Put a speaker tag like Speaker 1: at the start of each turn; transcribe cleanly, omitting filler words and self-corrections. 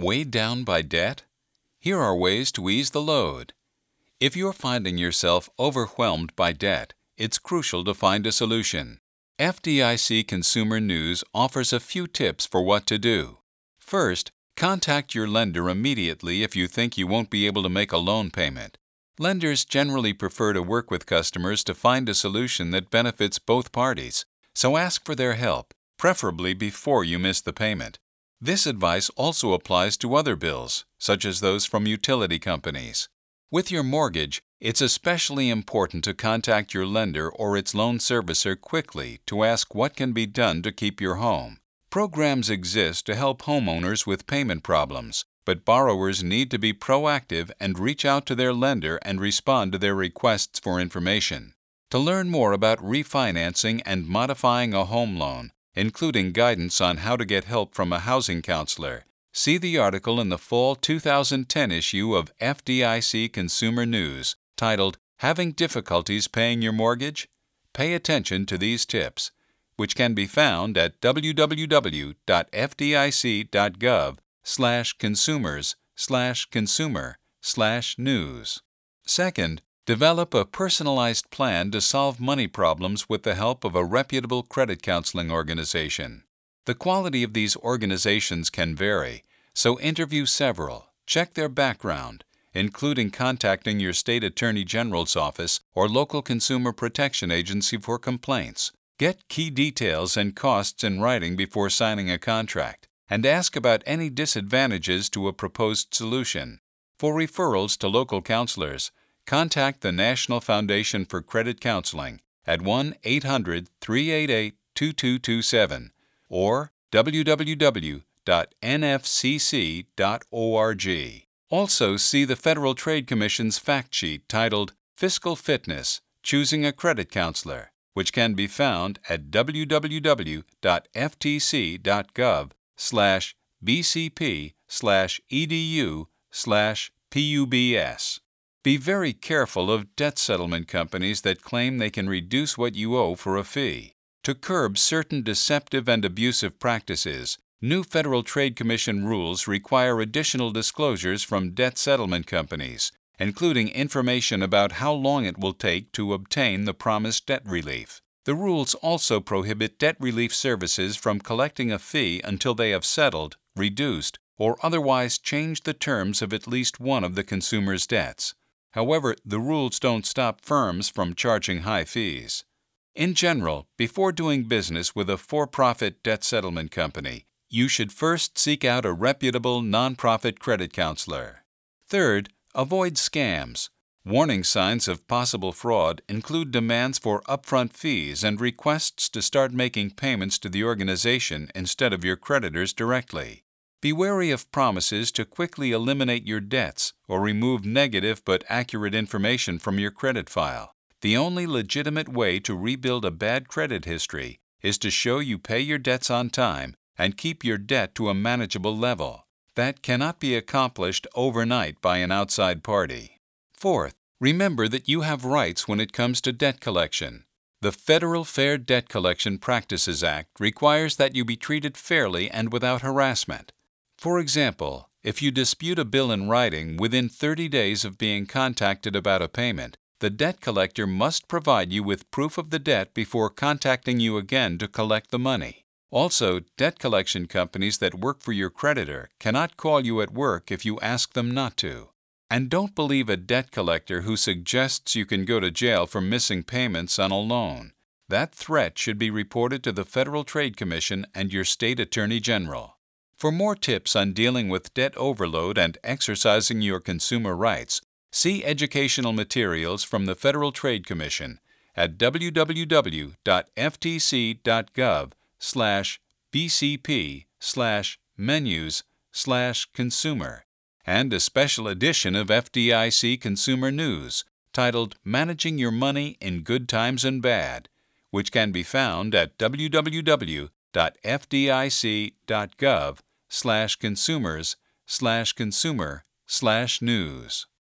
Speaker 1: Weighed down by debt? Here are ways to ease the load. If you're finding yourself overwhelmed by debt, it's crucial to find a solution. FDIC Consumer News offers a few tips for what to do. First, contact your lender immediately if you think you won't be able to make a loan payment. Lenders generally prefer to work with customers to find a solution that benefits both parties, so ask for their help, preferably before you miss the payment. This advice also applies to other bills, such as those from utility companies. With your mortgage, it's especially important to contact your lender or its loan servicer quickly to ask what can be done to keep your home. Programs exist to help homeowners with payment problems, but borrowers need to be proactive and reach out to their lender and respond to their requests for information. To learn more about refinancing and modifying a home loan, including guidance on how to get help from a housing counselor, see the article in the fall 2010 issue of FDIC Consumer News titled Having Difficulties Paying Your Mortgage? Pay attention to these tips, which can be found at www.fdic.gov/consumers/consumer/news. Second, develop a personalized plan to solve money problems with the help of a reputable credit counseling organization. The quality of these organizations can vary, so interview several, check their background, including contacting your state attorney general's office or local consumer protection agency for complaints. Get key details and costs in writing before signing a contract, and ask about any disadvantages to a proposed solution. For referrals to local counselors, contact the National Foundation for Credit Counseling at 1-800-388-2227 or www.nfcc.org. Also, see the Federal Trade Commission's fact sheet titled Fiscal Fitness: Choosing a Credit Counselor, which can be found at www.ftc.gov/bcp/edu/pubs. Be very careful of debt settlement companies that claim they can reduce what you owe for a fee. To curb certain deceptive and abusive practices, new Federal Trade Commission rules require additional disclosures from debt settlement companies, including information about how long it will take to obtain the promised debt relief. The rules also prohibit debt relief services from collecting a fee until they have settled, reduced, or otherwise changed the terms of at least one of the consumer's debts. However, the rules don't stop firms from charging high fees. In general, before doing business with a for-profit debt settlement company, you should first seek out a reputable nonprofit credit counselor. Third, avoid scams. Warning signs of possible fraud include demands for upfront fees and requests to start making payments to the organization instead of your creditors directly. Be wary of promises to quickly eliminate your debts or remove negative but accurate information from your credit file. The only legitimate way to rebuild a bad credit history is to show you pay your debts on time and keep your debt to a manageable level. That cannot be accomplished overnight by an outside party. Fourth, remember that you have rights when it comes to debt collection. The Federal Fair Debt Collection Practices Act requires that you be treated fairly and without harassment. For example, if you dispute a bill in writing within 30 days of being contacted about a payment, the debt collector must provide you with proof of the debt before contacting you again to collect the money. Also, debt collection companies that work for your creditor cannot call you at work if you ask them not to. And don't believe a debt collector who suggests you can go to jail for missing payments on a loan. That threat should be reported to the Federal Trade Commission and your state attorney general. For more tips on dealing with debt overload and exercising your consumer rights, see educational materials from the Federal Trade Commission at www.ftc.gov/bcp/menus/consumer and a special edition of FDIC Consumer News titled Managing Your Money in Good Times and Bad, which can be found at www.fdic.gov/consumers/consumer/news.